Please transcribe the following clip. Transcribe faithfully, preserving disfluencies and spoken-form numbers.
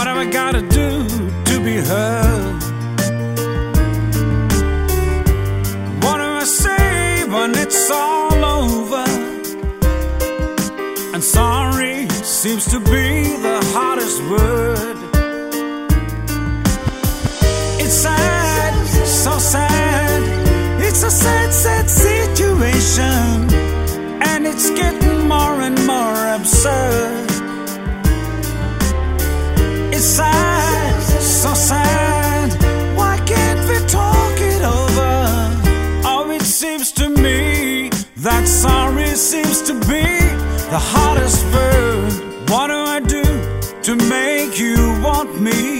What have I gotta do to be heard? What do I say when it's all over? And sorry seems to be the hardest word. It's sad, so sad. It's a sad, sad situation, and it's getting more and more absurd. It's sad, so sad. Why can't we talk it over? Oh, it seems to me that sorry seems to be the hardest word. What do I do to make you want me?